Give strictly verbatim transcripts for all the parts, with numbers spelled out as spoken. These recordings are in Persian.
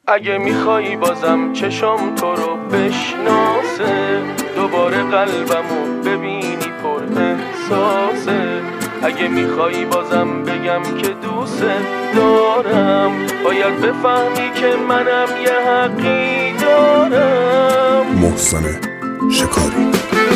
اگه میخوایی بازم چشام تو رو بشناسه، دوباره قلبمو ببینی پر احساسه. اگه میخوایی بازم بگم که دوست دارم، باید بفهمی که منم یه حقی دارم. محسن شکاری.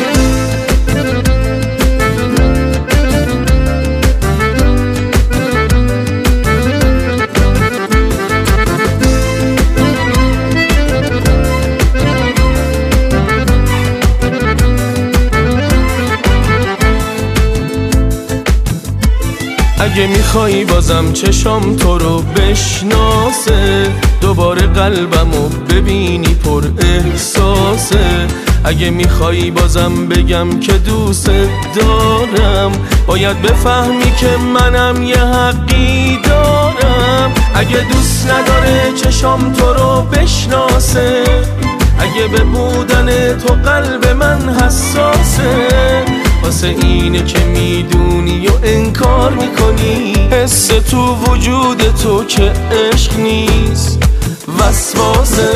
اگه میخوایی بازم چشام تو رو بشناسه، دوباره قلبمو ببینی پر احساسه. اگه میخوایی بازم بگم که دوست دارم، باید بفهمی که منم یه حقی دارم. اگه دوست نداره چشام تو رو بشناسه، اگه به بودن تو قلب من حساسه، واسه اینه که میدونی و انکار میکنی. حس تو وجود تو که عشق نیست، وسواسه.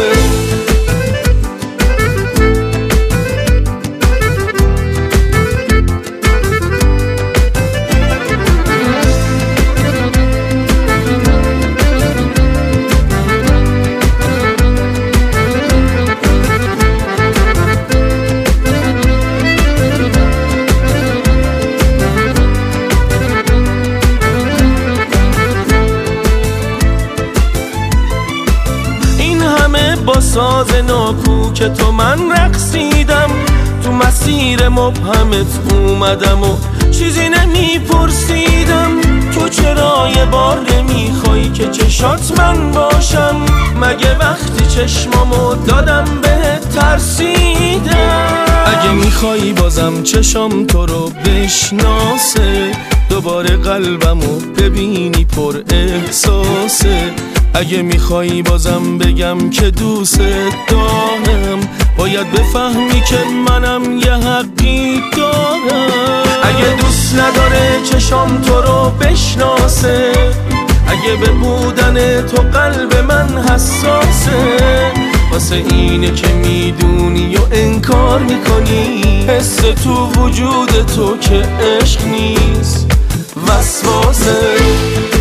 با ساز ناکو که تو من رقصیدم، تو مسیر مبهمت اومدم و چیزی نمیپرسیدم. تو چرا یه بار نمیخوایی که چشات من باشم؟ مگه وقتی چشمامو دادم بهت ترسیدم؟ اگه میخوایی بازم چشام تو رو بشناسه، دوباره قلبمو ببینی پر احساسه. اگه میخوایی بازم بگم که دوست دارم، باید بفهمی که منم یه حقی دارم. اگه دوست نداره چشام تو رو بشناسه، اگه به بودن تو قلب من حساسه، واسه اینه که میدونی و انکار میکنی. حس تو وجود تو که عشق نیست، وسواسه.